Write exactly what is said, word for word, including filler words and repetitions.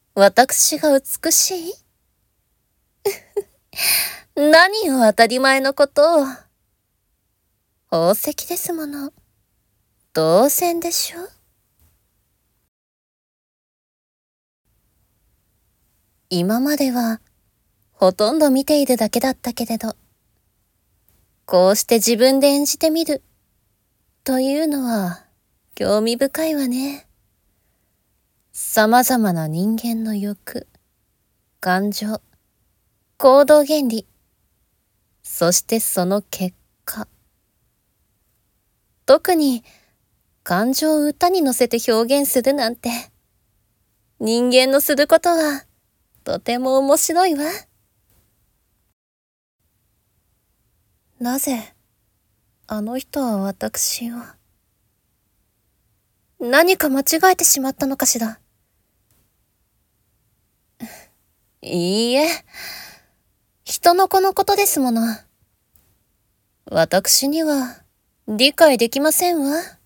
私が美しい何を当たり前のことを。宝石ですもの。当然でしょ。今まではほとんど見ているだけだったけれど、こうして自分で演じてみるというのは興味深いわね。様々な人間の欲、感情、行動原理、そしてその結果。特に感情を歌に乗せて表現するなんて、人間のすることはとても面白いわ。なぜあの人は私を何か間違えてしまったのかしら。いいえ、人の子のことですもの。私には理解できませんわ。